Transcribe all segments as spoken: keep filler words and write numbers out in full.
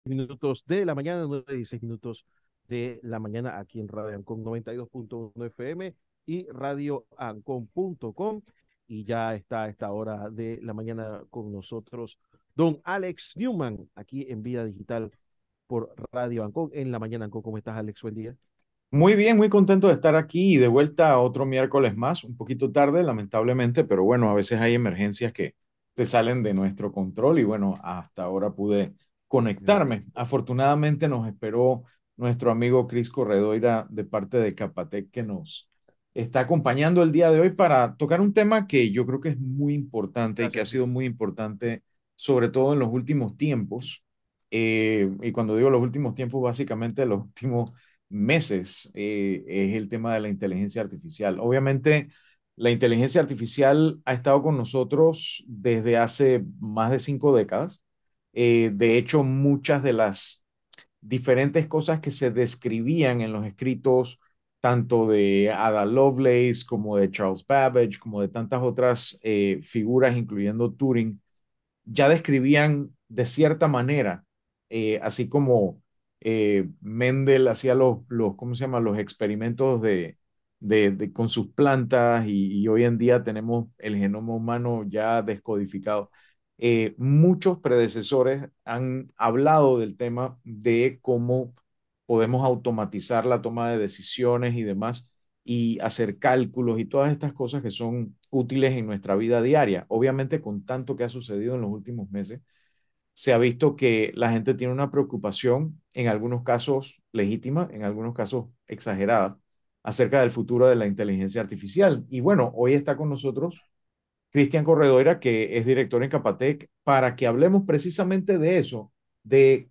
Minutos de la mañana, nueve y dieciséis minutos de la mañana aquí en Radio Ancon noventa y dos punto uno F M y radio ancon punto com. Y ya está a esta hora de la mañana con nosotros don Alex Newman, aquí en Vida Digital por Radio Ancon, en la mañana Ancon. ¿Cómo estás, Alex? Buen día. Muy bien, muy contento de estar aquí y de vuelta a otro miércoles más, un poquito tarde, lamentablemente, pero bueno, a veces hay emergencias que te salen de nuestro control y bueno, hasta ahora pude conectarme. Afortunadamente nos esperó nuestro amigo Chris Corredoira de parte de Capatec que nos está acompañando el día de hoy para tocar un tema que yo creo que es muy importante y que ha Gracias. sido muy importante, sobre todo en los últimos tiempos. Eh, y cuando digo los últimos tiempos, básicamente los últimos meses, eh, es el tema de la inteligencia artificial. Obviamente, la inteligencia artificial ha estado con nosotros desde hace más de cinco décadas. Eh, de hecho, muchas de las diferentes cosas que se describían en los escritos, tanto de Ada Lovelace como de Charles Babbage, como de tantas otras eh, figuras, incluyendo Turing, ya describían de cierta manera, eh, así como eh, Mendel hacía los, los, ¿cómo se llama? Los experimentos de, de, de- con sus plantas y, y hoy en día tenemos el genoma humano ya descodificado. Eh, muchos predecesores han hablado del tema de cómo podemos automatizar la toma de decisiones y demás y hacer cálculos y todas estas cosas que son útiles en nuestra vida diaria. Obviamente, con tanto que ha sucedido en los últimos meses, se ha visto que la gente tiene una preocupación, en algunos casos legítima, en algunos casos exagerada, acerca del futuro de la inteligencia artificial. Y bueno, hoy está con nosotros Cristian Corredora, que es director en Capatec, para que hablemos precisamente de eso, de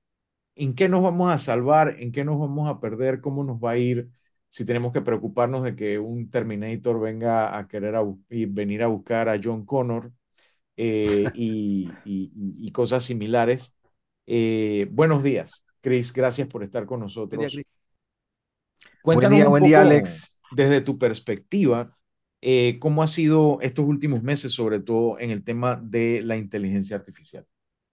en qué nos vamos a salvar, en qué nos vamos a perder, cómo nos va a ir, si tenemos que preocuparnos de que un Terminator venga a querer a y venir a buscar a John Connor, eh, y, y, y, cosas similares. Eh, buenos días, Chris, gracias por estar con Buen día, nosotros. Cris. Cuéntanos Buen día, un buen día, poco Alex. desde tu perspectiva, eh, cómo ha sido estos últimos meses, sobre todo en el tema de la inteligencia artificial.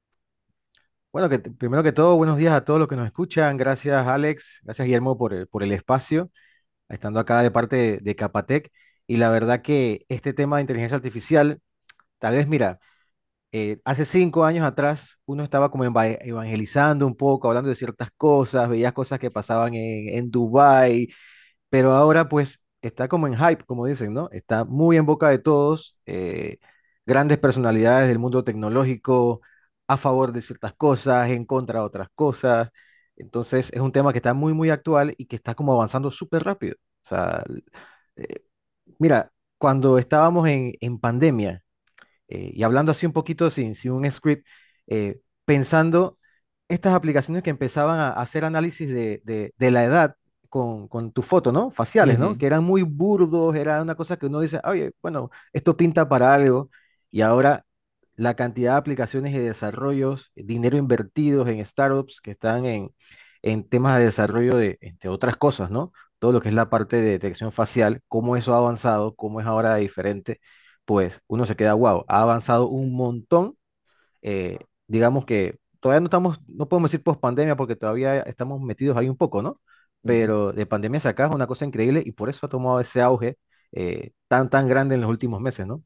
Bueno, que t- primero que todo, buenos días a todos los que nos escuchan. Gracias, Alex. Gracias, Guillermo, por el, por el espacio, estando acá de parte de, de Capatec. Y la verdad que este tema de inteligencia artificial, tal vez, mira, eh, hace cinco años atrás uno estaba como eva- evangelizando un poco, hablando de ciertas cosas, veías cosas que pasaban en, en Dubái, pero ahora pues está como en hype, como dicen, ¿no? Está muy en boca de todos, eh, grandes personalidades del mundo tecnológico a favor de ciertas cosas, en contra de otras cosas. Entonces es un tema que está muy, muy actual y que está como avanzando súper rápido. O sea, l- eh, mira, cuando estábamos en, en pandemia, eh, y hablando así un poquito sin, sin un script, eh, pensando estas aplicaciones que empezaban a hacer análisis de, de- de la edad con, con tu foto, ¿no? Faciales, ¿no? Ujú, Que eran muy burdos, era una cosa que uno dice, oye, bueno, esto pinta para algo, y ahora la cantidad de aplicaciones y desarrollos, dinero invertidos en startups que están en, en temas de desarrollo de, entre otras cosas, ¿no? Todo lo que es la parte de detección facial, cómo eso ha avanzado, cómo es ahora diferente, pues uno se queda, wow, ha avanzado un montón. eh, digamos que todavía no estamos, no podemos decir post pandemia porque todavía estamos metidos ahí un poco, ¿no? ujú. Pero de pandemia hacia acá es una cosa increíble y por eso ha tomado ese auge eh, tan, tan grande en los últimos meses, ¿no?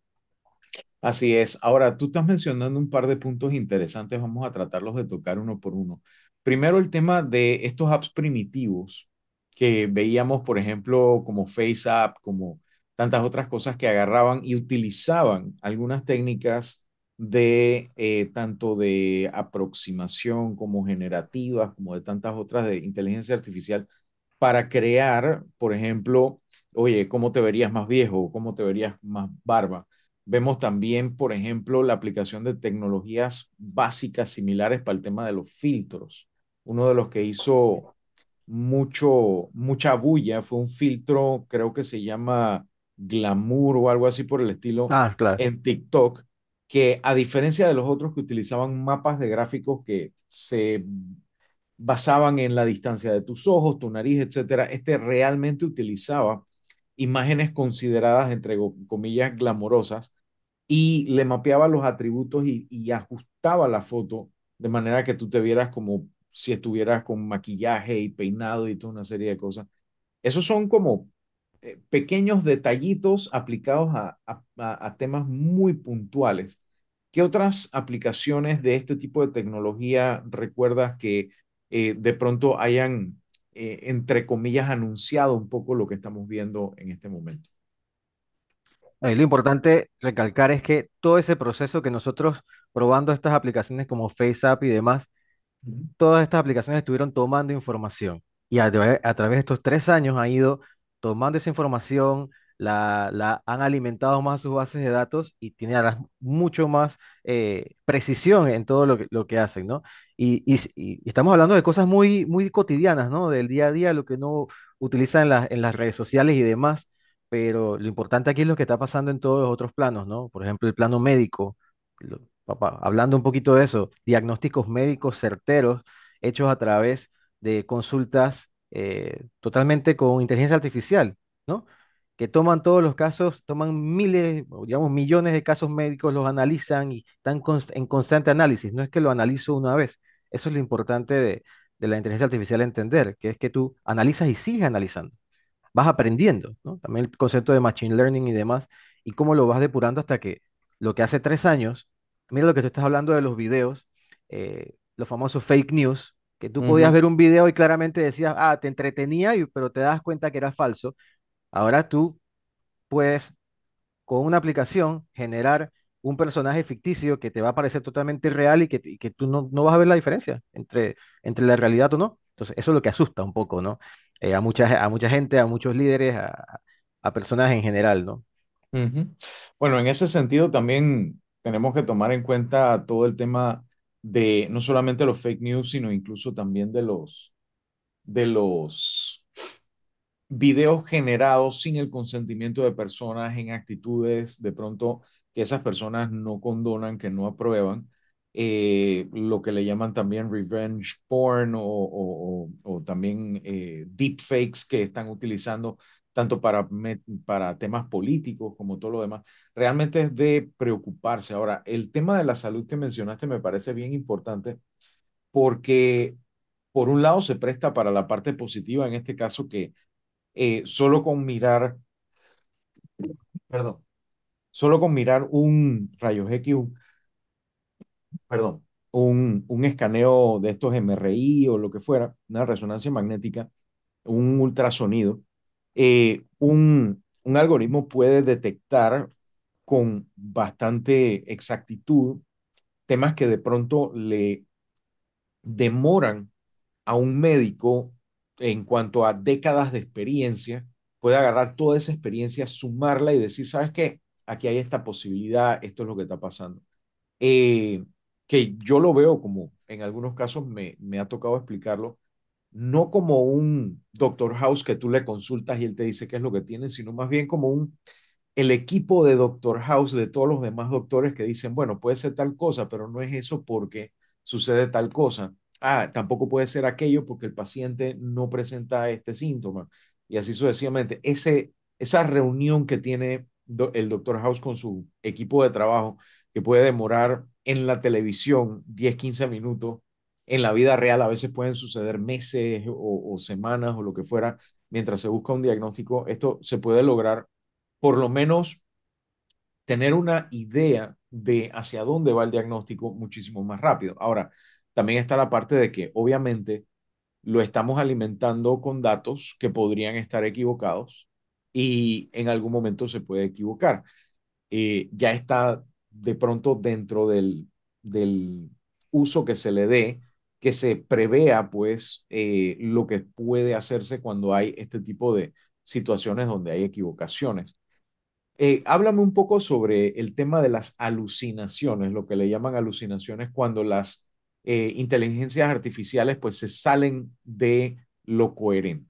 Así es. Ahora, tú estás mencionando un par de puntos interesantes, vamos a tratarlos de tocar uno por uno. Primero, el tema de estos apps primitivos que veíamos, por ejemplo, como FaceApp, como tantas otras cosas que agarraban y utilizaban algunas técnicas de eh, tanto de aproximación como generativas, como de tantas otras de inteligencia artificial para crear, por ejemplo, oye, ¿cómo te verías más viejo? ¿Cómo te verías más barba? Vemos también, por ejemplo, la aplicación de tecnologías básicas similares para el tema de los filtros. Uno de los que hizo mucho, mucha bulla fue un filtro, creo que se llama Glamour o algo así por el estilo, Ah, claro. en TikTok, que a diferencia de los otros que utilizaban mapas de gráficos que se basaban en la distancia de tus ojos, tu nariz, etcétera, este realmente utilizaba imágenes consideradas, entre comillas, glamorosas y le mapeaba los atributos y, y ajustaba la foto de manera que tú te vieras como si estuvieras con maquillaje y peinado y toda una serie de cosas. Esos son como eh, pequeños detallitos aplicados a, a- a- a temas muy puntuales. ¿Qué otras aplicaciones de este tipo de tecnología recuerdas que eh, de pronto hayan, eh, entre comillas, anunciado un poco lo que estamos viendo en este momento? Eh, lo importante recalcar es que todo ese proceso que nosotros probando estas aplicaciones como FaceApp y demás, Ujú, todas estas aplicaciones estuvieron tomando información y a, tra- a través de estos tres años han ido tomando esa información, la, la han alimentado más a sus bases de datos y tiene ahora mucho más eh, precisión en todo lo que, lo que hacen, ¿no? Y, y s- y estamos hablando de cosas muy, muy cotidianas, ¿no? Del día a día, lo que uno utiliza en, las en las redes sociales y demás, pero lo importante aquí es lo que está pasando en todos los otros planos, ¿no? Por ejemplo, el plano médico. lo- papá, hablando un poquito de eso, diagnósticos médicos certeros hechos a través de consultas eh, totalmente con inteligencia artificial, ¿no? Que toman todos los casos, toman miles, o digamos millones de casos médicos, los analizan y están const- en constante análisis. No es que lo analizo una vez. Eso es lo importante de, de la inteligencia artificial entender, que es que tú analizas y sigues analizando, vas aprendiendo, ¿no? También el concepto de machine learning y demás, y cómo lo vas depurando hasta que lo que hace tres años, mira lo que tú estás hablando de los videos, eh, los famosos fake news, que tú podías ujú, ver un video y claramente decías, ah, te entretenía, y- pero te das cuenta que era falso. Ahora tú puedes, con una aplicación, generar un personaje ficticio que te va a parecer totalmente real y que, y que tú no, no vas a ver la diferencia entre, entre la realidad o no. Entonces, eso es lo que asusta un poco, ¿no? Eh, a mucha, a mucha gente, a muchos líderes, a, a personas en general, ¿no? ujú. Bueno, en ese sentido también tenemos que tomar en cuenta todo el tema de no solamente los fake news, sino incluso también de los, de los videos generados sin el consentimiento de personas en actitudes de pronto que esas personas no condonan, que no aprueban, eh, lo que le llaman también revenge porn o, o- o- o también eh, deepfakes que están utilizando tanto para, me- para temas políticos como todo lo demás. Realmente es de preocuparse. Ahora, el tema de la salud que mencionaste me parece bien importante porque por un lado se presta para la parte positiva, en este caso que eh, solo con mirar, perdón, solo con mirar un rayos X, un, perdón, un, un escaneo de estos M R I o lo que fuera, una resonancia magnética, un ultrasonido, eh, un, un algoritmo puede detectar con bastante exactitud temas que de pronto le demoran a un médico en cuanto a décadas de experiencia, puede agarrar toda esa experiencia, sumarla y decir, ¿sabes qué? Aquí hay esta posibilidad, esto es lo que está pasando. Eh, que yo lo veo como, en algunos casos me, me ha tocado explicarlo, no como un doctor House que tú le consultas y él te dice qué es lo que tiene, sino más bien como un el equipo de Doctor House, de todos los demás doctores que dicen, bueno, puede ser tal cosa, pero no es eso porque sucede tal cosa. Ah, tampoco puede ser aquello porque el paciente no presenta este síntoma. Y así sucesivamente. Ese, esa reunión que tiene do- el Doctor House con su equipo de trabajo, que puede demorar en la televisión diez quince minutos, en la vida real a veces pueden suceder meses o, o semanas o lo que fuera, mientras se busca un diagnóstico, esto se puede lograr por lo menos tener una idea de hacia dónde va el diagnóstico muchísimo más rápido. Ahora, también está la parte de que obviamente lo estamos alimentando con datos que podrían estar equivocados y en algún momento se puede equivocar. Eh, ya está de pronto dentro del, del uso que se le dé, que se prevea pues eh, lo que puede hacerse cuando hay este tipo de situaciones donde hay equivocaciones. Eh, háblame un poco sobre el tema de las alucinaciones, lo que le llaman alucinaciones cuando las eh, inteligencias artificiales pues se salen de lo coherente.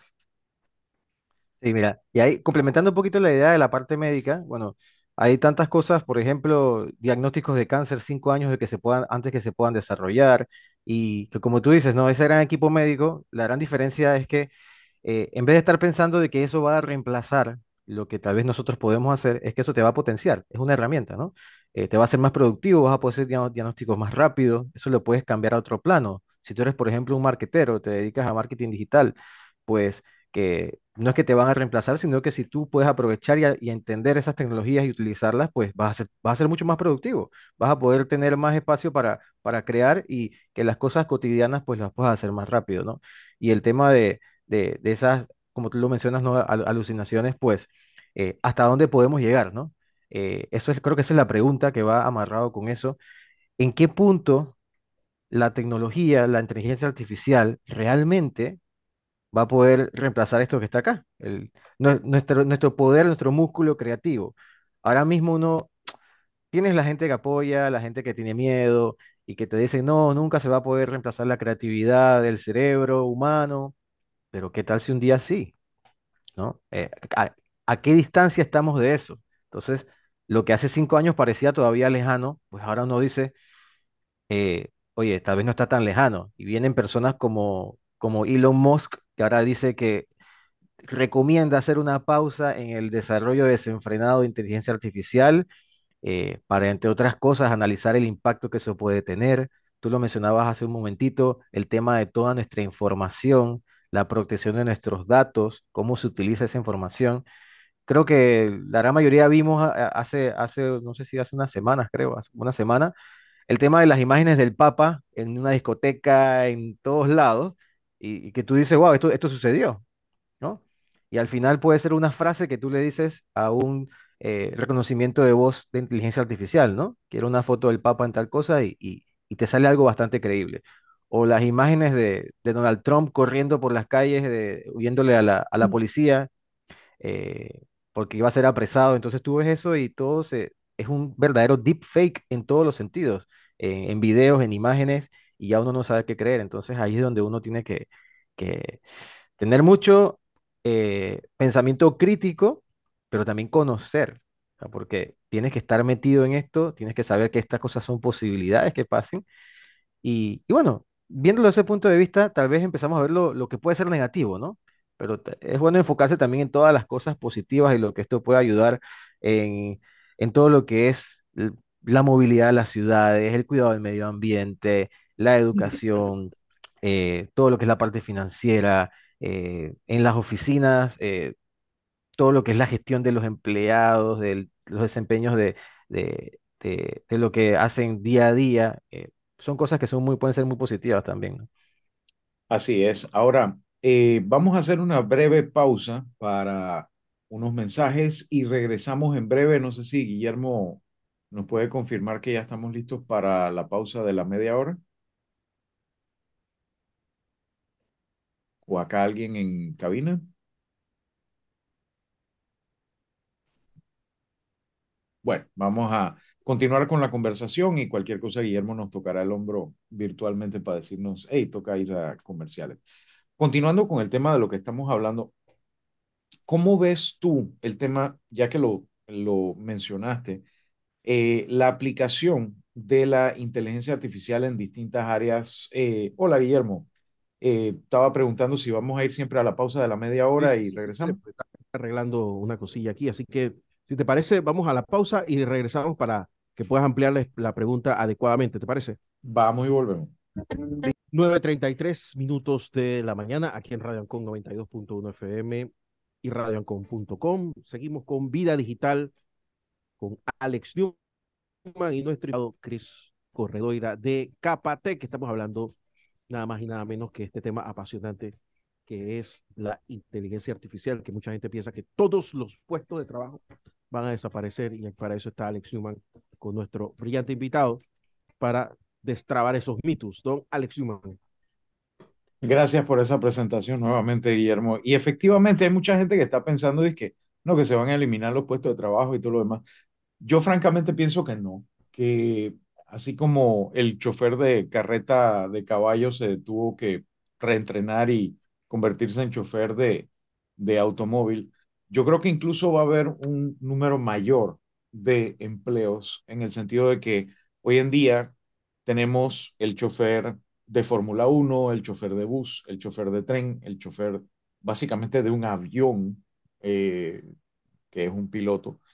Sí, mira, y ahí complementando un poquito la idea de la parte médica, bueno, hay tantas cosas, por ejemplo, diagnósticos de cáncer cinco años de que se puedan, antes que se puedan desarrollar, y que como tú dices, ¿no? Ese gran equipo médico, la gran diferencia es que eh, en vez de estar pensando de que eso va a reemplazar lo que tal vez nosotros podemos hacer, es que eso te va a potenciar, es una herramienta, ¿no? eh, te va a hacer más productivo, vas a poder hacer diagno- diagnósticos más rápido, eso lo puedes cambiar a otro plano. Si tú eres, por ejemplo, un marketero, te dedicas a marketing digital, pues que no es que te van a reemplazar, sino que si tú puedes aprovechar y, a- y entender esas tecnologías y utilizarlas, pues vas a ser, vas a ser mucho más productivo, vas a poder tener más espacio para, para crear y que las cosas cotidianas pues las puedas hacer más rápido, ¿no? Y el tema de, de, de esas, como tú lo mencionas, ¿no? Al- alucinaciones, pues, eh, ¿hasta dónde podemos llegar, ¿no? Eh, eso es, creo que esa es la pregunta que va amarrado con eso. ¿En qué punto la tecnología, la inteligencia artificial, realmente va a poder reemplazar esto que está acá? El, nue- nuestro, nuestro poder, nuestro músculo creativo. Ahora mismo uno, tienes la gente que apoya, la gente que tiene miedo y que te dice, no, nunca se va a poder reemplazar la creatividad del cerebro humano, pero ¿qué tal si un día sí? ¿No? Eh, ¿a, a qué distancia estamos de eso? Entonces, lo que hace cinco años parecía todavía lejano, pues ahora uno dice, eh, oye, tal vez no está tan lejano. Y vienen personas como, como Elon Musk, que ahora dice que recomienda hacer una pausa en el desarrollo desenfrenado de inteligencia artificial, eh, para, entre otras cosas, analizar el impacto que eso puede tener. Tú lo mencionabas hace un momentito, el tema de toda nuestra información, la protección de nuestros datos, cómo se utiliza esa información. Creo que la gran mayoría vimos a- a- hace, hace, no sé si hace unas semanas, creo, hace una semana, el tema de las imágenes del Papa en una discoteca, en todos lados, y, y que tú dices, wow, esto, esto sucedió, ¿no? Y al final puede ser una frase que tú le dices a un eh, reconocimiento de voz de inteligencia artificial, ¿no? Quiero una foto del Papa en tal cosa y, y- y te sale algo bastante creíble. O las imágenes de, de Donald Trump corriendo por las calles, de, huyéndole a la, a la policía, eh, porque iba a ser apresado. Entonces tú ves eso y todo se, es un verdadero deepfake en todos los sentidos, en, en videos, en imágenes, y ya uno no sabe qué creer. Entonces ahí es donde uno tiene que, que tener mucho eh, pensamiento crítico, pero también conocer, o sea, porque tienes que estar metido en esto, tienes que saber que estas cosas son posibilidades que pasen y, y bueno, viéndolo desde ese punto de vista, tal vez empezamos a ver lo, lo que puede ser negativo, ¿no? Pero te- es bueno enfocarse también en todas las cosas positivas y lo que esto puede ayudar en, en todo lo que es l- la movilidad de las ciudades, el cuidado del medio ambiente, la educación, eh, todo lo que es la parte financiera, eh, en las oficinas, eh, todo lo que es la gestión de los empleados, de los desempeños de, de, de- de lo que hacen día a día, eh, son cosas que son muy, pueden ser muy positivas también, ¿no? Así es. Ahora, eh, vamos a hacer una breve pausa para unos mensajes y regresamos en breve. No sé si Guillermo nos puede confirmar que ya estamos listos para la pausa de la media hora o acá alguien en cabina. Bueno, vamos a continuar con la conversación y cualquier cosa, Guillermo nos tocará el hombro virtualmente para decirnos, hey, toca ir a comerciales. Continuando con el tema de lo que estamos hablando, ¿cómo ves tú el tema, ya que lo, lo mencionaste, eh, la aplicación de la inteligencia artificial en distintas áreas? Eh, hola, Guillermo. Eh, estaba preguntando si vamos a ir siempre a la pausa de la media Sí, hora y sí, sí, dale, regresamos. pues, está arreglando una cosilla aquí, así que si te parece, vamos a la pausa y regresamos para que puedas ampliarle la pregunta adecuadamente, ¿te parece? Vamos y volvemos. nueve treinta y tres minutos de la mañana aquí en Radio Ancon noventa y dos punto uno F M y radio ancon punto com. Seguimos con Vida Digital con Alex Newman y nuestro invitado Chris Corredoira de Capatec, que estamos hablando nada más y nada menos que este tema apasionante que es la inteligencia artificial, que mucha gente piensa que todos los puestos de trabajo van a desaparecer y para eso está Alex Newman con nuestro brillante invitado para destrabar esos mitos. Don Alex Newman. Gracias por esa presentación nuevamente, Guillermo. Y efectivamente hay mucha gente que está pensando es que no, que se van a eliminar los puestos de trabajo y todo lo demás. Yo francamente pienso que no, que así como el chofer de carreta de caballo se tuvo que reentrenar y convertirse en chofer de, de automóvil, yo creo que incluso va a haber un número mayor de empleos en el sentido de que hoy en día tenemos el chofer de Fórmula Uno, el chofer de bus, el chofer de tren, el chofer básicamente de un avión, eh, que es un piloto.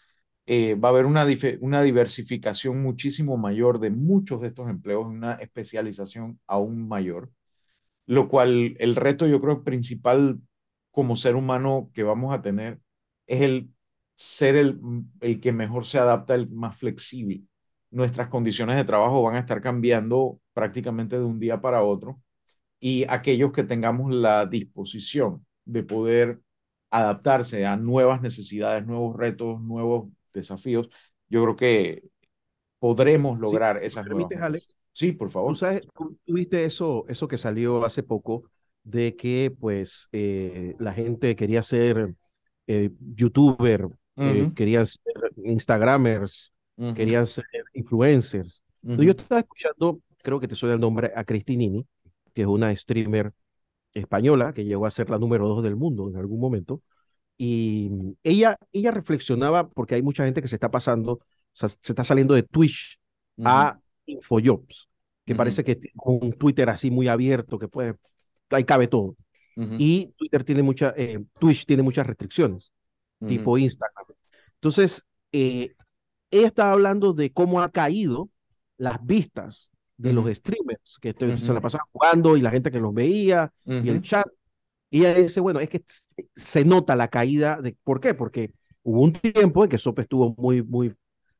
eh, va a haber una, una diversificación muchísimo mayor de muchos de estos empleos, una especialización aún mayor, lo cual el reto yo creo principal como ser humano que vamos a tener es el ser el, el que mejor se adapta, el más flexible. Nuestras condiciones de trabajo van a estar cambiando prácticamente de un día para otro y aquellos que tengamos la disposición de poder adaptarse a nuevas necesidades, nuevos retos, nuevos desafíos, yo creo que podremos Sí, lograr ¿me esas nuevas permites, Alex? metas. Sí, por Tú favor. sabes, tú, tú viste eso, eso que salió hace poco de que pues eh, la gente quería ser eh, youtuber, eh, Ujú, querían ser instagramers, ujú, querían ser influencers. Entonces, yo ujú, estaba escuchando, creo que te suena el nombre, a Cristinini, que es una streamer española que llegó a ser la número dos del mundo en algún momento. Y ella, ella reflexionaba, porque hay mucha gente que se está pasando, o sea, se está saliendo de Twitch ujú, a Infojobs, que ujú, parece que con un Twitter así muy abierto, que puede, ahí cabe todo. ujú, Y Twitter tiene mucha, eh, Twitch tiene muchas restricciones, ujú, tipo Instagram. Entonces, eh, ella estaba hablando de cómo ha caído las vistas de los ujú, streamers que te- se ujú, la pasaban jugando y la gente que los veía y el ujú, chat. Y ella dice, bueno, es que se nota la caída de, ¿por qué? Porque hubo un tiempo en que Sopa estuvo muy, muy,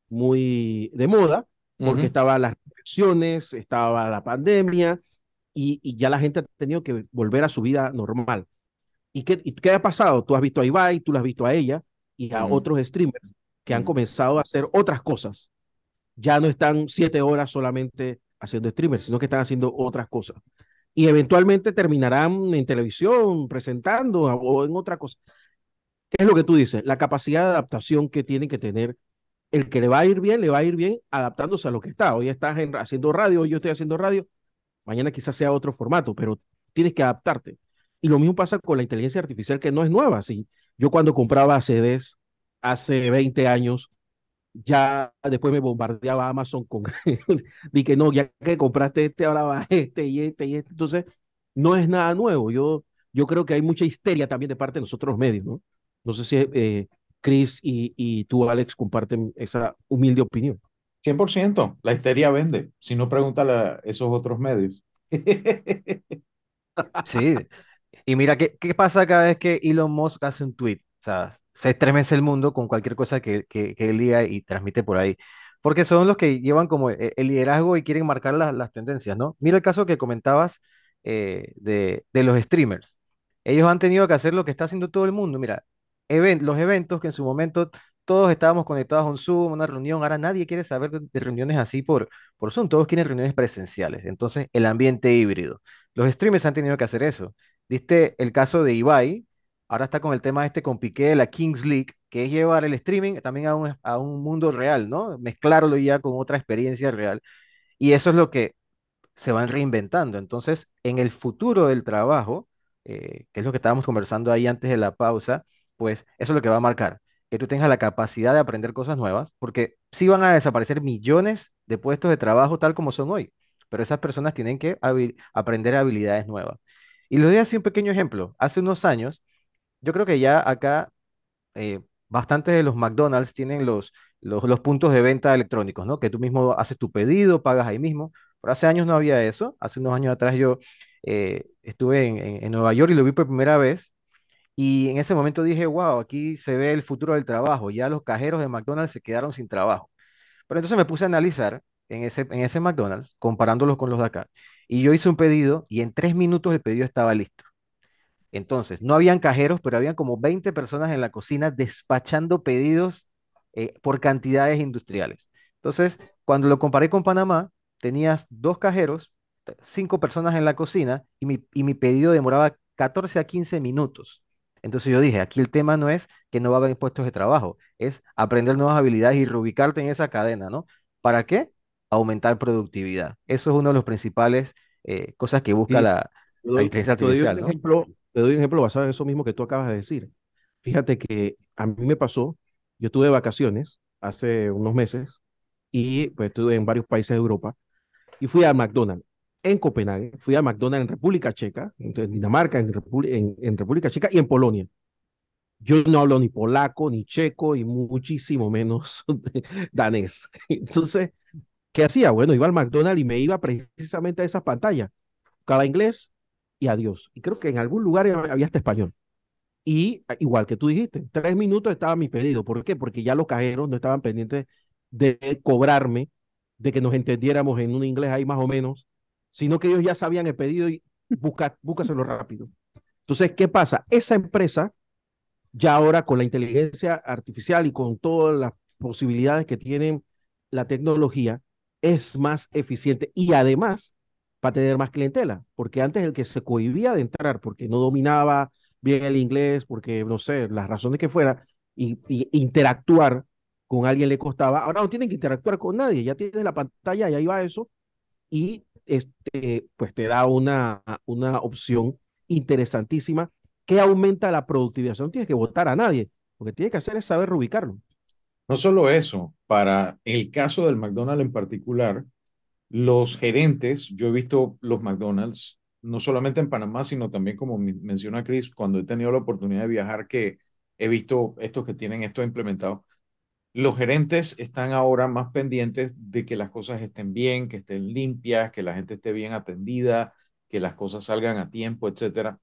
muy de moda, porque ujú, estaban las restricciones, estaba la pandemia y, y ya la gente ha tenido que volver a su vida normal. ¿Y qué, y qué ha pasado? Tú has visto a Ibai, tú la has visto a ella y a ujú, otros streamers que han ujú. comenzado a hacer otras cosas. Ya no están siete horas solamente haciendo streamers, sino que están haciendo otras cosas y eventualmente terminarán en televisión, presentando o en otra cosa. ¿Qué es lo que tú dices? La capacidad de adaptación que tiene que tener el que le va a ir bien, le va a ir bien adaptándose a lo que está. Hoy estás en, haciendo radio, hoy yo estoy haciendo radio, mañana quizás sea otro formato, pero tienes que adaptarte. Y lo mismo pasa con la inteligencia artificial, que no es nueva. ¿Sí? Yo cuando compraba C Ds hace veinte años, ya después me bombardeaba Amazon con, di que no, ya que compraste este, ahora va este y este y este. Entonces, no es nada nuevo. Yo, yo creo que hay mucha histeria también de parte de nosotros los medios, ¿no? No sé si eh, Chris y, y tú, Alex, comparten esa humilde opinión. Cien por ciento. La histeria vende. Si no, pregúntale a esos otros medios. Sí, y mira, ¿qué, qué pasa cada vez que Elon Musk hace un tweet? O sea, se estremece el mundo con cualquier cosa que, que, que él diga y transmite por ahí. Porque son los que llevan como e- el, liderazgo y quieren marcar las, las tendencias, ¿no? Mira el caso que comentabas eh, de, de los streamers. Ellos han tenido que hacer lo que está haciendo todo el mundo. Mira, even- los eventos que en su momento todos estábamos conectados a un Zoom, una reunión, ahora nadie quiere saber de, de reuniones así por, por Zoom, todos quieren reuniones presenciales. Entonces, el ambiente híbrido. Los streamers han tenido que hacer eso. Diste el caso de Ibai, ahora está con el tema este con Piqué de la Kings League, que es llevar el streaming también a un, a un mundo real, ¿no? Mezclarlo ya con otra experiencia real. Y eso es lo que se van reinventando. Entonces, en el futuro del trabajo, eh, que es lo que estábamos conversando ahí antes de la pausa, pues eso es lo que va a marcar, que tú tengas la capacidad de aprender cosas nuevas, porque sí van a desaparecer millones de puestos de trabajo tal como son hoy, pero esas personas tienen que habi- aprender habilidades nuevas. Y les doy así un pequeño ejemplo. Hace unos años, yo creo que ya acá eh, bastantes de los McDonald's tienen los, los, los puntos de venta electrónicos, ¿no? Que tú mismo haces tu pedido, pagas ahí mismo. Pero hace años no había eso. Hace unos años atrás yo eh, estuve en, en- en Nueva York y lo vi por primera vez. Y en ese momento dije, wow, aquí se ve el futuro del trabajo. Ya los cajeros de McDonald's se quedaron sin trabajo. Pero entonces me puse a analizar en ese, en ese McDonald's, comparándolos con los de acá. Y yo hice un pedido y en tres minutos el pedido estaba listo. Entonces, no habían cajeros, pero habían como veinte personas en la cocina despachando pedidos eh, por cantidades industriales. Entonces, cuando lo comparé con Panamá, tenías dos cajeros, t- cinco personas en la cocina y mi, y mi pedido demoraba catorce a quince minutos. Entonces yo dije, aquí el tema no es que no va a haber puestos de trabajo, es aprender nuevas habilidades y reubicarte en esa cadena, ¿no? ¿Para qué? Aumentar productividad. Eso es uno de los principales eh, cosas que busca Y la, te la doy, inteligencia te doy un artificial, ¿no? ejemplo, te doy un ejemplo basado en eso mismo que tú acabas de decir. Fíjate que a mí me pasó, yo tuve vacaciones hace unos meses y pues estuve en varios países de Europa y fui a McDonald's en Copenhague, fui a McDonald's en República Checa, en Dinamarca, en, Repu en, en República Checa y en Polonia. Yo no hablo ni polaco, ni checo, y muchísimo menos danés. Entonces, ¿qué hacía? Bueno, iba al McDonald's y me iba precisamente a esas pantallas. Cada inglés y adiós. Y creo que en algún lugar había hasta español. Y ah, igual que tú dijiste, tres minutos estaba mi pedido. ¿Por qué? Porque ya los cajeros no estaban pendientes de cobrarme, de que nos entendiéramos en un inglés ahí más o menos, sino que ellos ya sabían el pedido y busca, búscaselo rápido. Entonces, ¿qué pasa? Esa empresa, ya ahora con la inteligencia artificial y con todas las posibilidades que tienen la tecnología, es más eficiente y además va a tener más clientela, porque antes el que se cohibía de entrar porque no dominaba bien el inglés, porque no sé, las razones que fuera, y, y interactuar con alguien le costaba, ahora no tienen que interactuar con nadie, ya tienes la pantalla y ahí va eso, y este, pues te da una, una opción interesantísima que aumenta la productividad. O sea, no tienes que votar a nadie, lo que tienes que hacer es saber reubicarlo. No solo eso, para el caso del McDonald's en particular, los gerentes, yo he visto los McDonald's, no solamente en Panamá, sino también como me- menciona Chris, cuando he tenido la oportunidad de viajar, que he visto estos que tienen esto implementado. Los gerentes están ahora más pendientes de que las cosas estén bien, que estén limpias, que la gente esté bien atendida, que las cosas salgan a tiempo, etcétera.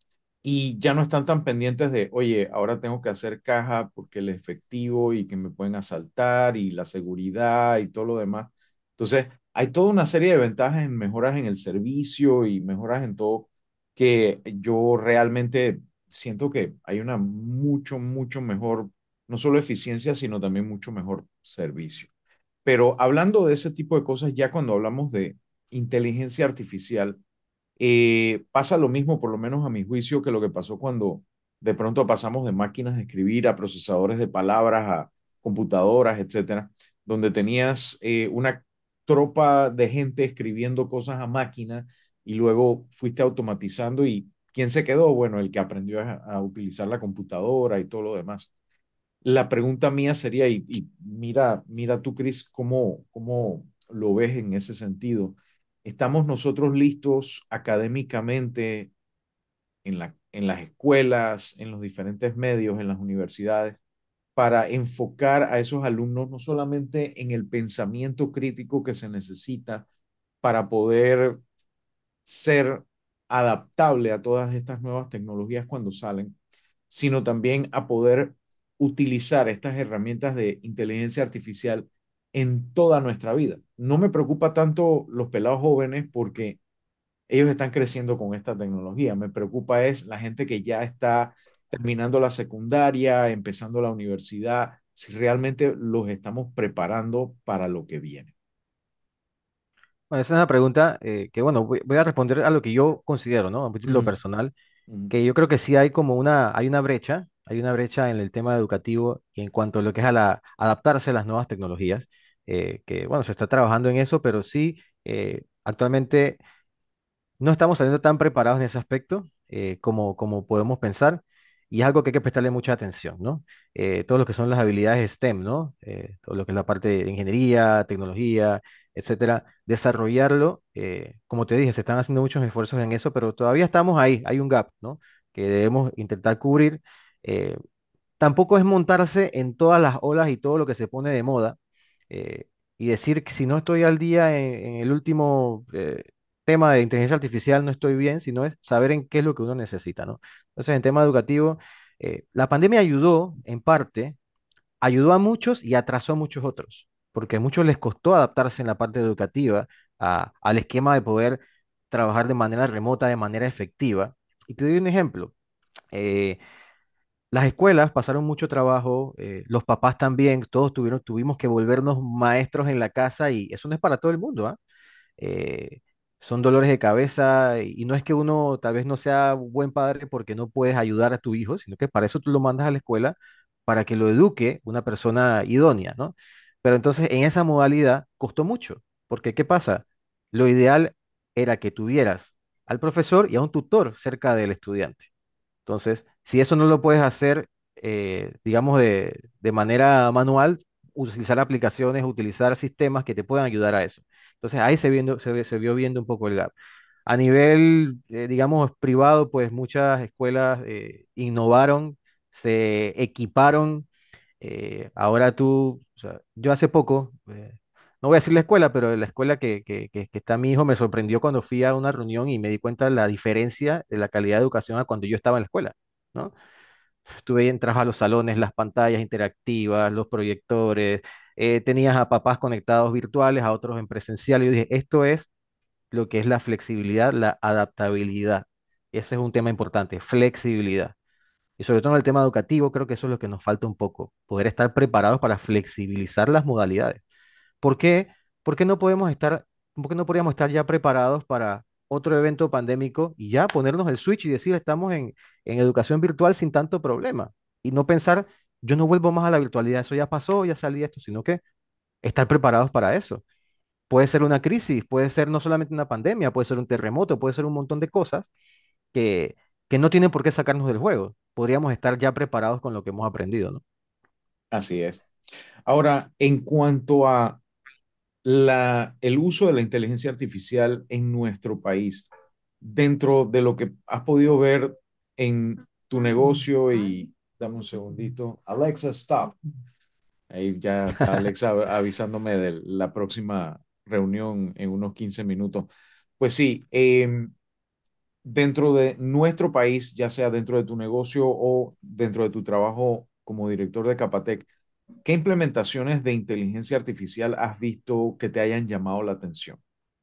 Y ya no están tan pendientes de, oye, ahora tengo que hacer caja porque el efectivo y que me pueden asaltar y la seguridad y todo lo demás. Entonces, hay toda una serie de ventajas en mejoras en el servicio y mejoras en todo que yo realmente siento que hay una mucho, mucho mejor, no solo eficiencia, sino también mucho mejor servicio. Pero hablando de ese tipo de cosas, ya cuando hablamos de inteligencia artificial, eh, pasa lo mismo, por lo menos a mi juicio, que lo que pasó cuando de pronto pasamos de máquinas de escribir a procesadores de palabras, a computadoras, etcétera, donde tenías eh, una tropa de gente escribiendo cosas a máquina y luego fuiste automatizando y ¿quién se quedó? Bueno, el que aprendió a, a utilizar la computadora y todo lo demás. La pregunta mía sería, y, y mira, mira tú, Cris, ¿cómo, cómo lo ves en ese sentido? ¿Estamos nosotros listos académicamente en la, en las escuelas, en los diferentes medios, en las universidades, para enfocar a esos alumnos no solamente en el pensamiento crítico que se necesita para poder ser adaptable a todas estas nuevas tecnologías cuando salen, sino también a poder utilizar estas herramientas de inteligencia artificial en toda nuestra vida? No me preocupa tanto los pelados jóvenes porque ellos están creciendo con esta tecnología. Me preocupa es la gente que ya está terminando la secundaria, empezando la universidad, si realmente los estamos preparando para lo que viene. Bueno, esa es una pregunta eh, que, bueno, voy, voy a responder a lo que yo considero, ¿no? A lo Ujú, personal, ujú. que yo creo que sí hay como una, hay una brecha, hay una brecha en el tema educativo y en cuanto a lo que es a la, adaptarse a las nuevas tecnologías, eh, que, bueno, se está trabajando en eso, pero sí, eh, actualmente no estamos saliendo tan preparados en ese aspecto eh, como, como podemos pensar, y es algo que hay que prestarle mucha atención, ¿no? Eh, todo lo que son las habilidades STEM, ¿no? Eh, todo lo que es la parte de ingeniería, tecnología, etcétera, desarrollarlo, eh, como te dije, se están haciendo muchos esfuerzos en eso, pero todavía estamos ahí, hay un gap, ¿no? Que debemos intentar cubrir. Eh, Tampoco es montarse en todas las olas y todo lo que se pone de moda, eh, y decir que si no estoy al día en, en el último eh, tema de inteligencia artificial no estoy bien, sino es saber en qué es lo que uno necesita, ¿no? Entonces, en tema educativo, eh, la pandemia ayudó en parte, ayudó a muchos y atrasó a muchos otros, porque a muchos les costó adaptarse en la parte educativa a- al esquema de poder trabajar de manera remota, de manera efectiva. Y te doy un ejemplo. eh, las escuelas pasaron mucho trabajo, eh, los papás también, todos tuvieron, tuvimos que volvernos maestros en la casa y eso no es para todo el mundo, ¿ah? Eh, Son dolores de cabeza y, y no es que uno tal vez no sea buen padre porque no puedes ayudar a tu hijo, sino que para eso tú lo mandas a la escuela para que lo eduque una persona idónea, ¿no? Pero entonces en esa modalidad costó mucho, porque ¿qué pasa? Lo ideal era que tuvieras al profesor y a un tutor cerca del estudiante. Entonces, si eso no lo puedes hacer, eh, digamos, de, de manera manual, utilizar aplicaciones, utilizar sistemas que te puedan ayudar a eso. Entonces, ahí se, viendo, se, ve- se vio viendo un poco el gap. A nivel, eh, digamos, privado, pues muchas escuelas eh, innovaron, se equiparon. Eh, ahora tú, o sea, yo hace poco, eh, no voy a decir la escuela, pero la escuela que, que, que- que está mi hijo me sorprendió cuando fui a una reunión y me di cuenta de la diferencia de la calidad de educación a cuando yo estaba en la escuela, ¿no? Tú ahí entras a los salones, las pantallas interactivas, los proyectores, eh, tenías a papás conectados virtuales, a otros en presencial. Y yo dije, esto es lo que es la flexibilidad, la adaptabilidad. Ese es un tema importante, flexibilidad. Y sobre todo en el tema educativo, creo que eso es lo que nos falta un poco, poder estar preparados para flexibilizar las modalidades. ¿Por qué? ¿Por qué no podemos estar, por qué no podríamos estar ya preparados para otro evento pandémico y ya ponernos el switch y decir estamos en, en educación virtual sin tanto problema? Y no pensar, yo no vuelvo más a la virtualidad, eso ya pasó, ya salí de esto, sino que estar preparados para eso. Puede ser una crisis, puede ser no solamente una pandemia, puede ser un terremoto, puede ser un montón de cosas que, que no tienen por qué sacarnos del juego. Podríamos estar ya preparados con lo que hemos aprendido, ¿no? Así es. Ahora, en cuanto a la, el uso de la inteligencia artificial en nuestro país, dentro de lo que has podido ver en tu negocio y dame un segundito. Alexa, stop. Ahí ya está Alexa avisándome de la próxima reunión en unos quince minutos. Pues sí, eh, dentro de nuestro país, ya sea dentro de tu negocio o dentro de tu trabajo como director de Capatec, ¿qué implementaciones de inteligencia artificial has visto que te hayan llamado la atención?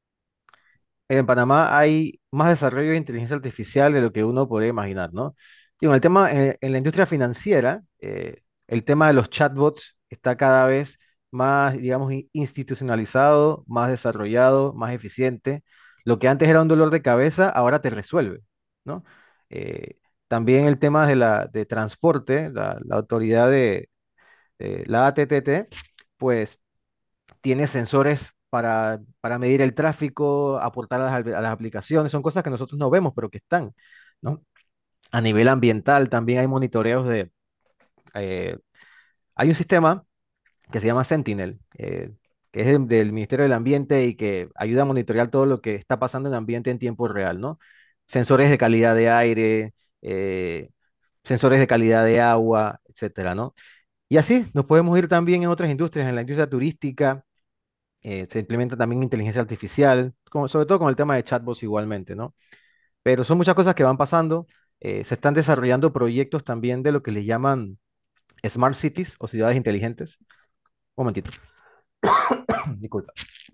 En Panamá hay más desarrollo de inteligencia artificial de lo que uno podría imaginar, ¿no? Digo, en el tema, eh, en la industria financiera, eh, el tema de los chatbots está cada vez más, digamos, in- institucionalizado, más desarrollado, más eficiente. Lo que antes era un dolor de cabeza, ahora te resuelve, ¿no? Eh, También el tema de la de transporte, la, la autoridad de eh, la A T T T, pues tiene sensores para, para medir el tráfico, aportar a las, a las aplicaciones, son cosas que nosotros no vemos, pero que están, ¿no? A nivel ambiental también hay monitoreos de... eh, hay un sistema que se llama Sentinel, eh, que es del, del Ministerio del Ambiente y que ayuda a monitorear todo lo que está pasando en el ambiente en tiempo real, ¿no? Sensores de calidad de aire, eh, sensores de calidad de agua, etcétera, ¿no? Y así nos podemos ir también en otras industrias, en la industria turística, eh, se implementa también inteligencia artificial, como- sobre todo con el tema de chatbots igualmente, ¿no? Pero son muchas cosas que van pasando. Eh, se están desarrollando proyectos también de lo que le llaman Smart Cities o ciudades inteligentes. Un momentito, disculpa.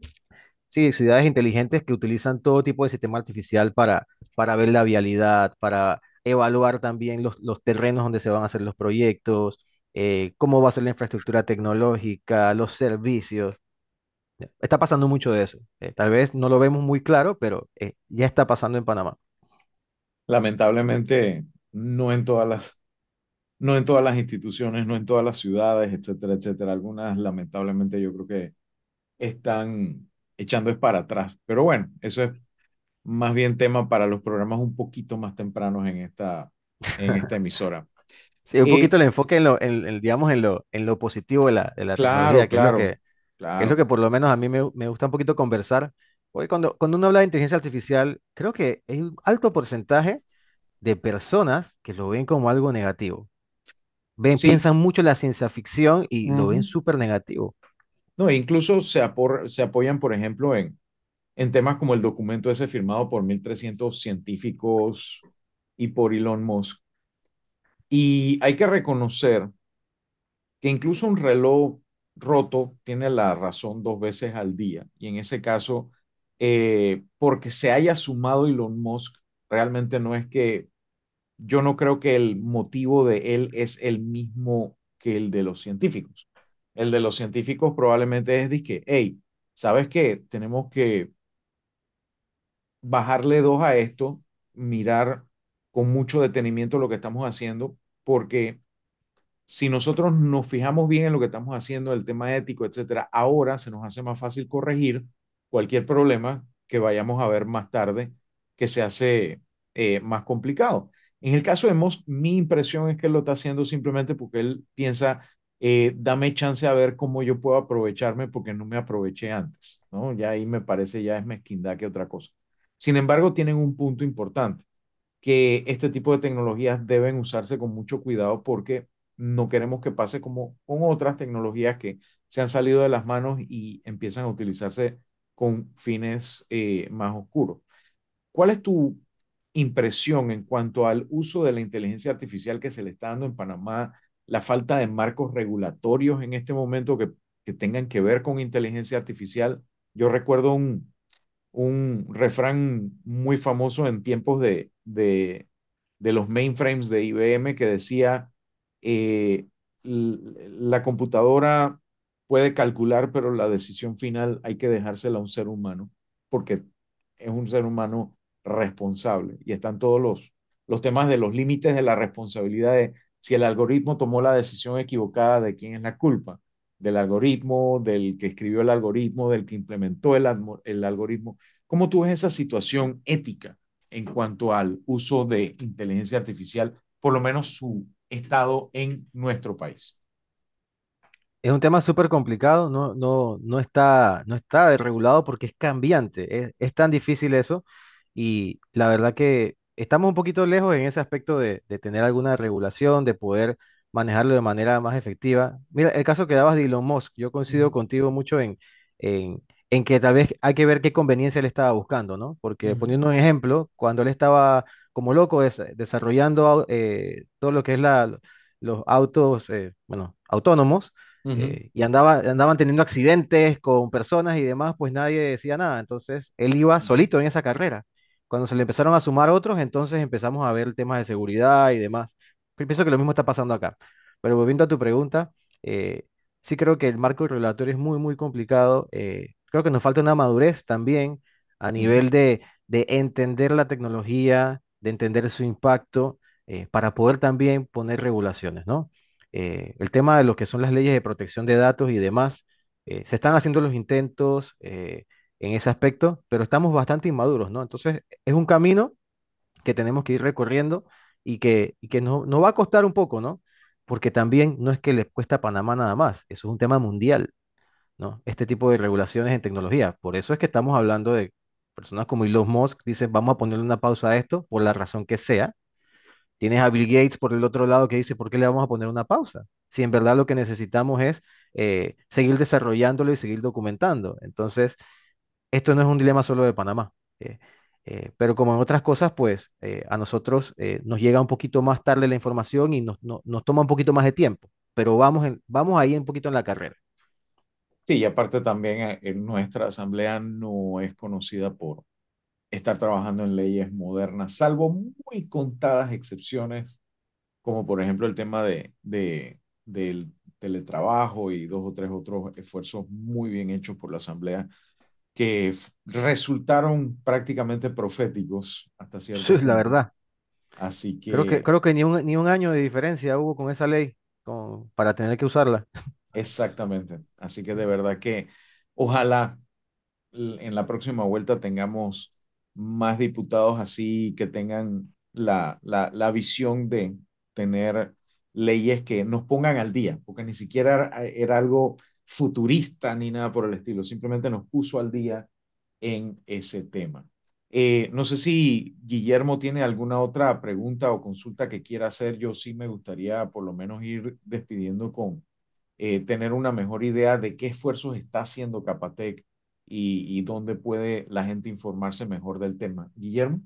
Sí, ciudades inteligentes que utilizan todo tipo de sistema artificial para, para ver la vialidad, para evaluar también los, los terrenos donde se van a hacer los proyectos, eh, cómo va a ser la infraestructura tecnológica, los servicios. Está pasando mucho de eso. Eh, tal vez no lo vemos muy claro, pero eh, ya está pasando en Panamá. Lamentablemente, no en todas las, no en todas las instituciones, no en todas las ciudades, etcétera, etcétera. Algunas, lamentablemente, yo creo que están echando es para atrás. Pero bueno, eso es más bien tema para los programas un poquito más tempranos en esta, en esta emisora. Sí, un Eh, poquito el enfoque en lo, en, en, digamos, en lo, en lo positivo de la, de la claro, tecnología, que es lo claro, que, que es lo claro. que por lo menos a mí me, me gusta un poquito conversar. Porque cuando, cuando uno habla de inteligencia artificial, creo que hay un alto porcentaje de personas que lo ven como algo negativo. Ven, Sí. piensan mucho en la ciencia ficción y lo ven Ujú. súper negativo. No, e incluso se, apor- se apoyan, por ejemplo, en, en temas como el documento ese firmado por mil trescientos científicos y por Elon Musk. Y hay que reconocer que incluso un reloj roto tiene la razón dos veces al día. Y en ese caso, eh, porque se haya sumado Elon Musk, realmente no es que yo no creo que el motivo de él es el mismo que el de los científicos. El de los científicos probablemente es de que, hey, ¿sabes qué? Tenemos que bajarle dos a esto, mirar con mucho detenimiento lo que estamos haciendo, porque si nosotros nos fijamos bien en lo que estamos haciendo, el tema ético, etcétera, ahora se nos hace más fácil corregir cualquier problema que vayamos a ver más tarde que se hace eh, más complicado. En el caso de Musk, mi impresión es que él lo está haciendo simplemente porque él piensa, eh, dame chance a ver cómo yo puedo aprovecharme porque no me aproveché antes, ¿no? Ya ahí me parece ya es mezquindad que otra cosa. Sin embargo, tienen un punto importante. que este tipo de tecnologías deben usarse con mucho cuidado porque no queremos que pase como con otras tecnologías que se han salido de las manos y empiezan a utilizarse con fines eh, más oscuros. ¿Cuál es tu impresión en cuanto al uso de la inteligencia artificial que se le está dando en Panamá, la falta de marcos regulatorios en este momento que, que tengan que ver con inteligencia artificial? Yo recuerdo un, un refrán muy famoso en tiempos de, de, de los mainframes de I B M que decía, eh, la computadora puede calcular, pero la decisión final hay que dejársela a un ser humano, porque es un ser humano responsable. Y están todos los, los temas de los límites de la responsabilidad de si el algoritmo tomó la decisión equivocada, de quién es la culpa, del algoritmo, del que escribió el algoritmo, del que implementó el, el algoritmo. ¿Cómo tú ves esa situación ética en cuanto al uso de inteligencia artificial, por lo menos su estado en nuestro país? Es un tema súper complicado, no, no, no está, no está regulado porque es cambiante, es, es tan difícil eso y la verdad que estamos un poquito lejos en ese aspecto de, de tener alguna regulación, de poder manejarlo de manera más efectiva. Mira, el caso que dabas de Elon Musk, yo coincido Ujú, contigo mucho en, en, en que tal vez hay que ver qué conveniencia él estaba buscando, ¿no? Porque ujú, poniendo un ejemplo, cuando él estaba como loco des- desarrollando au- eh, todo lo que es la, los autos, eh, bueno, autónomos, ujú, eh, y andaba, andaban teniendo accidentes con personas y demás, pues nadie decía nada. Entonces él iba solito en esa carrera. Cuando se le empezaron a sumar otros, entonces empezamos a ver temas de seguridad y demás. Yo pienso que lo mismo está pasando acá. Pero volviendo a tu pregunta, eh, sí creo que el marco regulatorio es muy, muy complicado. Eh, creo que nos falta una madurez también a ujú. nivel de, de entender la tecnología, de entender su impacto, eh, para poder también poner regulaciones, ¿no? Eh, el tema de lo que son las leyes de protección de datos y demás, eh, se están haciendo los intentos eh, en ese aspecto, pero estamos bastante inmaduros, ¿no? Entonces, es un camino que tenemos que ir recorriendo y que, y que no- nos va a costar un poco, ¿no? Porque también no es que le cuesta a Panamá nada más, eso es un tema mundial, ¿no? Este tipo de regulaciones en tecnología. Por eso es que estamos hablando de personas como Elon Musk, dicen, vamos a ponerle una pausa a esto por la razón que sea. Tienes a Bill Gates por el otro lado que dice, ¿por qué le vamos a poner una pausa? Si en verdad lo que necesitamos es eh, seguir desarrollándolo y seguir documentando. Entonces, esto no es un dilema solo de Panamá. eh, eh, pero como en otras cosas, pues eh, a nosotros eh, nos llega un poquito más tarde la información y nos, no- nos toma un poquito más de tiempo. Pero vamos, en- vamos ahí un poquito en la carrera. Sí, y aparte también eh, en nuestra asamblea no es conocida por estar trabajando en leyes modernas, salvo muy contadas excepciones, como por ejemplo el tema de, de, del teletrabajo y dos o tres otros esfuerzos muy bien hechos por la asamblea que f- resultaron prácticamente proféticos hasta Eso cierto es la punto. verdad. Así Creo que, que creo que ni un, ni un año de diferencia hubo con esa ley con- para tener que usarla. exactamente. Así que de verdad que ojalá l- en la próxima vuelta tengamos más diputados así que tengan la, la, la visión de tener leyes que nos pongan al día, porque ni siquiera era, era algo futurista ni nada por el estilo, simplemente nos puso al día en ese tema. Eh, no sé si Guillermo tiene alguna otra pregunta o consulta que quiera hacer. Yo sí me gustaría por lo menos ir despidiendo con eh, tener una mejor idea de qué esfuerzos está haciendo Capatec y, y dónde puede la gente informarse mejor del tema. Guillermo.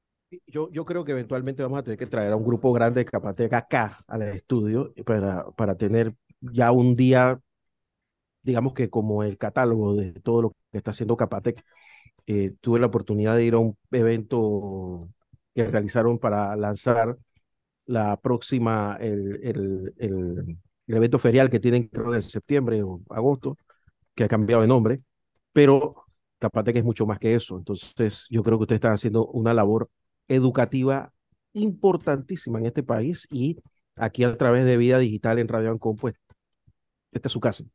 Yo, yo creo que eventualmente vamos a tener que traer a un grupo grande de Capatec acá al estudio para, para tener ya un día, digamos que como el catálogo de todo lo que está haciendo Capatec. Eh, tuve la oportunidad de ir a un evento que realizaron para lanzar la próxima, el, el, el, el evento ferial que tienen creo en septiembre o agosto, que ha cambiado de nombre, pero Capatec es mucho más que eso. Entonces, yo creo que ustedes están haciendo una labor educativa importantísima en este país y aquí a través de Vida Digital en Radio Ancon, pues, esta es su casa.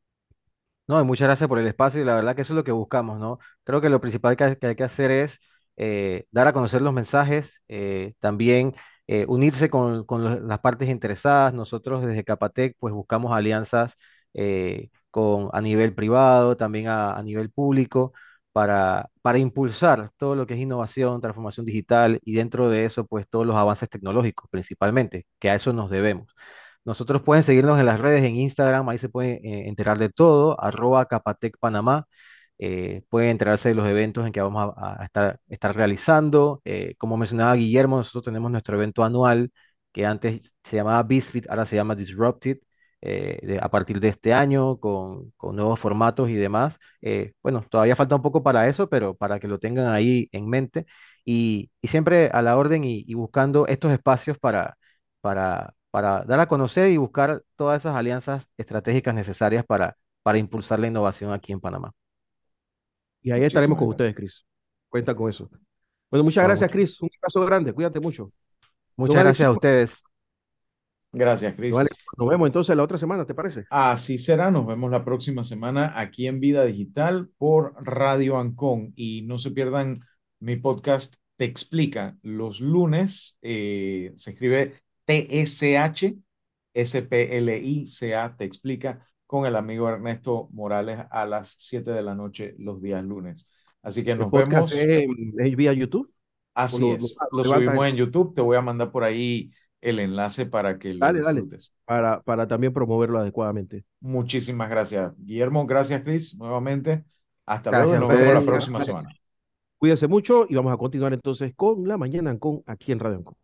No, y muchas gracias por el espacio y la verdad que eso es lo que buscamos, ¿no? Creo que lo principal que hay que, hay que hacer es eh, dar a conocer los mensajes, eh, también eh, unirse con, con los- las partes interesadas. Nosotros desde Capatec pues buscamos alianzas eh, con, a nivel privado, también a, a nivel público, para, para impulsar todo lo que es innovación, transformación digital y dentro de eso, pues todos los avances tecnológicos principalmente, que a eso nos debemos. Nosotros pueden seguirnos en las redes, en Instagram, ahí se pueden eh, enterar de todo, arroba Capatec Panamá. Eh, pueden enterarse de los eventos en que vamos a, a estar, estar realizando. Eh, como mencionaba Guillermo, nosotros tenemos nuestro evento anual que antes se llamaba BizFit, ahora se llama Disrupted, eh, de- a partir de este año con, con nuevos formatos y demás. Eh, bueno, todavía falta un poco para eso, pero para que lo tengan ahí en mente y, y siempre a la orden y, y buscando estos espacios para, para, para dar a conocer y buscar todas esas alianzas estratégicas necesarias para, para impulsar la innovación aquí en Panamá. Y ahí estaremos Muchísimas con gracias. ustedes, Cris. Cuenta con eso. Bueno, muchas Bueno, gracias, much- Cris. Un abrazo grande. Cuídate mucho. Don muchas Alex, gracias a ustedes. Gracias, don Chris. Alex, nos vemos entonces la otra semana, ¿te parece? Así será, nos vemos la próxima semana aquí en Vida Digital por Radio Ancon y no se pierdan mi podcast Te Explica los lunes, eh, se escribe T S H S P L I C A, Te Explica con el amigo Ernesto Morales a las siete de la noche los días lunes. Así que El nos podcast vemos, es, es vía YouTube. ¿O así lo, lo, es, ah, lo lo levantas subimos en eso? YouTube, te voy a mandar por ahí el enlace para que lo Dale, dale. disfrutes. Para, para también promoverlo adecuadamente. Muchísimas gracias, Guillermo. Gracias, Chris, nuevamente. Hasta luego y Gracias a nos vemos la ustedes. Gracias, próxima Alex. semana. Cuídense mucho y vamos a continuar entonces con la mañana con aquí en Radio Ancon.